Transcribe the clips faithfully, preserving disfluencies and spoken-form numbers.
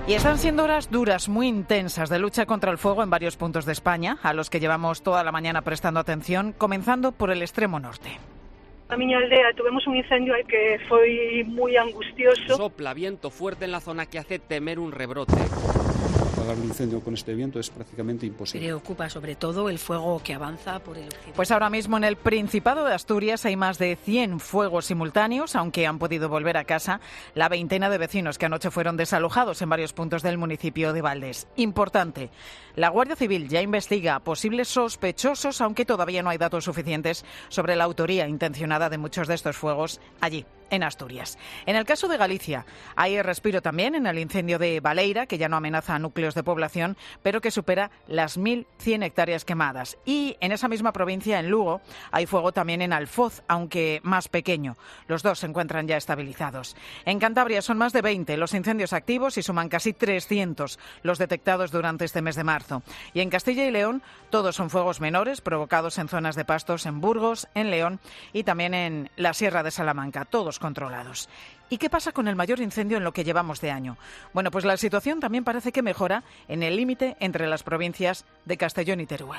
Y están siendo horas duras, muy intensas, de lucha contra el fuego en varios puntos de España, a los que llevamos toda la mañana prestando atención, comenzando por el extremo norte. Na miña aldea tuvemos un incendio aí que foi moi angustioso. Sopla viento fuerte en la zona que hace temer un rebrote. Apagar un incendio con este viento es prácticamente imposible. Preocupa sobre todo el fuego que avanza por el occidente. Pues ahora mismo en el Principado de Asturias hay más de cien fuegos simultáneos, aunque han podido volver a casa la veintena de vecinos que anoche fueron desalojados en varios puntos del municipio de Valdés. Importante, la Guardia Civil ya investiga a posibles sospechosos, aunque todavía no hay datos suficientes sobre la autoría intencionada de muchos de estos fuegos allí, en Asturias. En el caso de Galicia, hay respiro también en el incendio de Baleira, que ya no amenaza a núcleos de población, pero que supera las mil cien hectáreas quemadas. Y en esa misma provincia, en Lugo, hay fuego también en Alfoz, aunque más pequeño. Los dos se encuentran ya estabilizados. En Cantabria son más de veinte los incendios activos y suman casi trescientos los detectados durante este mes de marzo. Y en Castilla y León, todos son fuegos menores provocados en zonas de pastos en Burgos, en León y también en la Sierra de Salamanca, todos controlados. ¿Y qué pasa con el mayor incendio en lo que llevamos de año? Bueno, pues la situación también parece que mejora en el límite entre las provincias de Castellón y Teruel.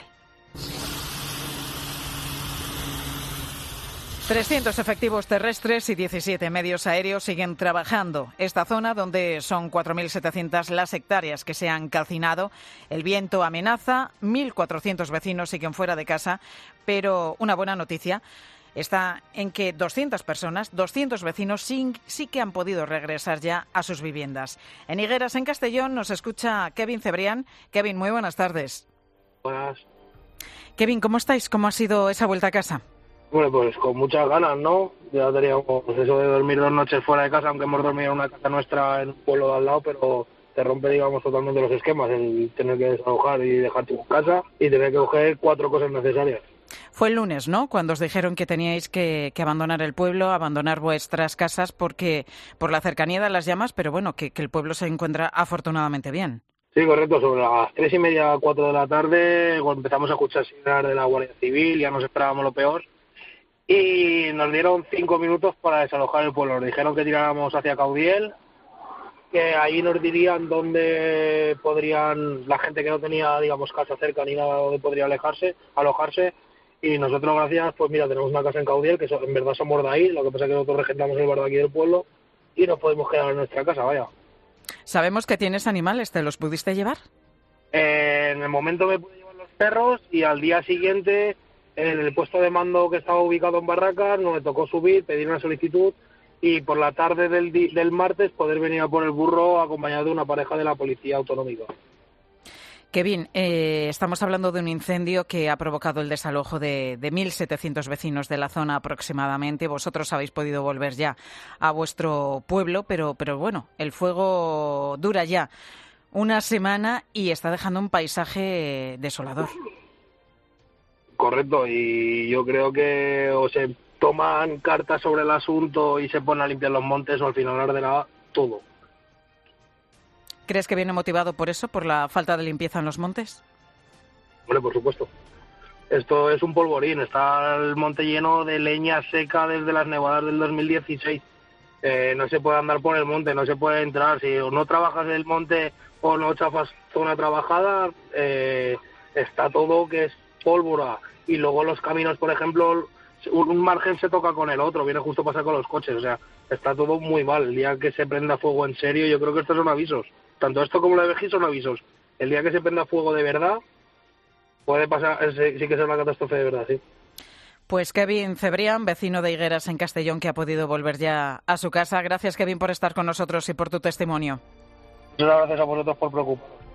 trescientos efectivos terrestres y diecisiete medios aéreos siguen trabajando. Esta zona, donde son cuatro mil setecientas las hectáreas que se han calcinado, el viento amenaza, mil cuatrocientos vecinos siguen fuera de casa, pero una buena noticia está en que doscientas personas, doscientos vecinos sí, sí que han podido regresar ya a sus viviendas. En Higueras, en Castellón, nos escucha Kevin Cebrián. Kevin, muy buenas tardes. Buenas. Kevin, ¿cómo estáis? ¿Cómo ha sido esa vuelta a casa? Bueno, pues con muchas ganas, ¿no? Ya teníamos eso de dormir dos noches fuera de casa, aunque hemos dormido en una casa nuestra en un pueblo de al lado, pero te rompe, digamos, totalmente los esquemas, el tener que desalojar y dejar tu casa y tener que coger cuatro cosas necesarias. Fue el lunes, ¿no?, cuando os dijeron que teníais que, que abandonar el pueblo, abandonar vuestras casas porque por la cercanía de las llamas, pero bueno, que, que el pueblo se encuentra afortunadamente bien. Sí, correcto. Sobre las tres y media, cuatro de la tarde, empezamos a escuchar signar de la Guardia Civil, ya nos esperábamos lo peor, y nos dieron cinco minutos para desalojar el pueblo. Nos dijeron que tiráramos hacia Caudiel, que ahí nos dirían dónde podrían, la gente que no tenía, digamos, casa cerca ni nada, dónde podría alejarse, alojarse. Y nosotros, gracias, pues mira, tenemos una casa en Caudiel, que en verdad somos de ahí, lo que pasa es que nosotros regentamos el bar de aquí del pueblo y nos podemos quedar en nuestra casa, vaya. Sabemos que tienes animales, ¿te los pudiste llevar? Eh, en el momento me pude llevar los perros y al día siguiente, en el puesto de mando que estaba ubicado en Barracas, nos me tocó subir, pedir una solicitud y por la tarde del, di- del martes poder venir a por el burro acompañado de una pareja de la policía autonómica. Kevin, eh, estamos hablando de un incendio que ha provocado el desalojo de, de mil setecientos vecinos de la zona aproximadamente. Vosotros habéis podido volver ya a vuestro pueblo, pero, pero bueno, el fuego dura ya una semana y está dejando un paisaje desolador. Correcto, y yo creo que o se toman cartas sobre el asunto y se ponen a limpiar los montes o al final arderá todo. ¿Crees que viene motivado por eso, por la falta de limpieza en los montes? Hombre, por supuesto. Esto es un polvorín, está el monte lleno de leña seca desde las nevadas del dos mil dieciséis. Eh, no se puede andar por el monte, no se puede entrar. Si o no trabajas en el monte o no chafas zona trabajada, eh, está todo que es pólvora. Y luego los caminos, por ejemplo, un margen se toca con el otro, viene justo a pasar con los coches. O sea, está todo muy mal. El día que se prenda fuego en serio, yo creo que estos son avisos. Tanto esto como lo de Vejí son avisos. El día que se prenda fuego de verdad, puede pasar, sí, sí que es una catástrofe de verdad, sí. Pues Kevin Cebrián, vecino de Higueras en Castellón, que ha podido volver ya a su casa. Gracias, Kevin, por estar con nosotros y por tu testimonio. Muchas gracias a vosotros por preocuparos.